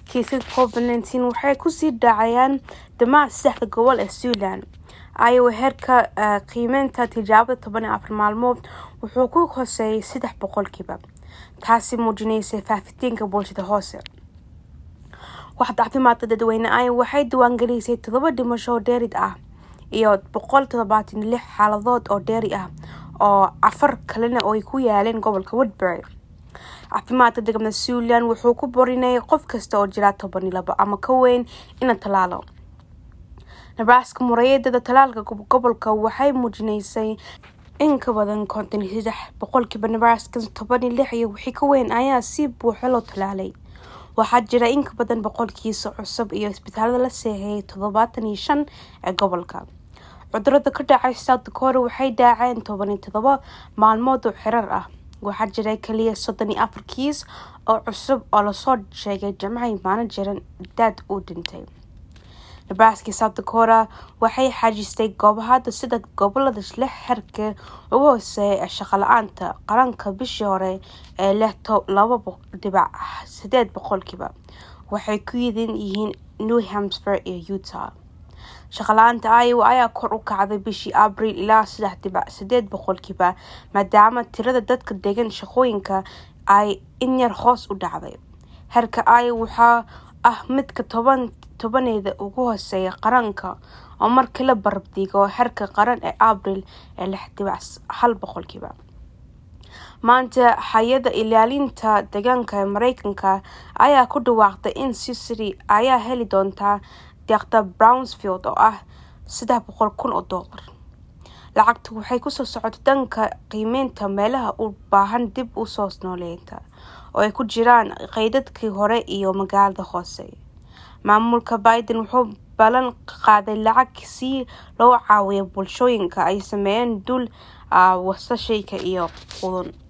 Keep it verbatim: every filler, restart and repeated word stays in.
kiisaska covid nineteen waxay ku sii dhacayaan dhammaan saddexda gobol ee Suulaan. Iowa heerka qiimeynta tijaabada toban iyo afar maalmood wuxuu ku hooseeyay saddex boqolkiiba, taasi muujinaysa faafitaanka bulshada hoose. Waaxda caafimaadka dadweynaha Iowa waxay diiwaangelisay toddoba dhimasho oo dheeri ah iyo boqol toddobaatan iyo lix xaaladood oo dheeri ah oo afar kalena ay ku yaaleen gobolka Woodbury. Caafimaadka degmada Suulaan wuxuu ku borinayay qof kasta oo jira toban iyo laba ama ka weyn in talaalo. Nebraska muraayadda talaalka gobolka waxay muujinaysay in ka badan konton iyo saddex boqolkiiba Nebraska toban iyo lix iyo wixii ka weyn ayaa si buuxa loo talaalay. Waxaa jira in ka badan boqol kiis cusub iyo isbitaalada la seexay toddobaatan iyo shan ee gobolka. Cudurada ka dhacay South Dakota waxay dhaceen toban iyo toddoba maalmood oo xiriir ah. Waxaa jira kaliya soddon iyo afar kiis oo cusub oo la soo sheegay Jimcaha maalin jiran dad u dhintay. Nebraska South Dakota waxay xajistay goobaha sida gobolada leh heerka ugu hooseeya ee shaqo la'aanta qaranka bishii hore ee leh laba dhibic siddeed boqolkiiba. Waxay ku yihiin New Hampshire iyo Utah. Shaqo la'aanta Iowa ayaa kor u kacday bishii Abriil ilaa saddex dhibic siddeed boqolkiiba maadaama tirada dadka degan shaqooyinka ay in yar hoos u dhacday. Heerka Iowa waxa ah midka toban tobaneeda ugu hooseeya qaranka oo markii la barbar dhigo heerka qaran ee Abriil ee lix dhibic hal boqolkiiba. Maanta hay'adda ilaalinta deegaanka ee Mareykanka ayaa ku dhawaaqday in Sicily ay heli doonto deeqda Brownsfield oo ah saddex boqol kun oo dollar. Lacagtu waxay ku soo socotay dhanka qiimeynta meelaha u baahan dib u soo nooleynta oo ay ku jiraan qaydadkii hore iyo magaalada hoose. Maamulka Biden wuxuu ballan qaaday lacag si loo caawiyo bulshooyinka ay saameeyeen dul wasakhayga iyo qudhun.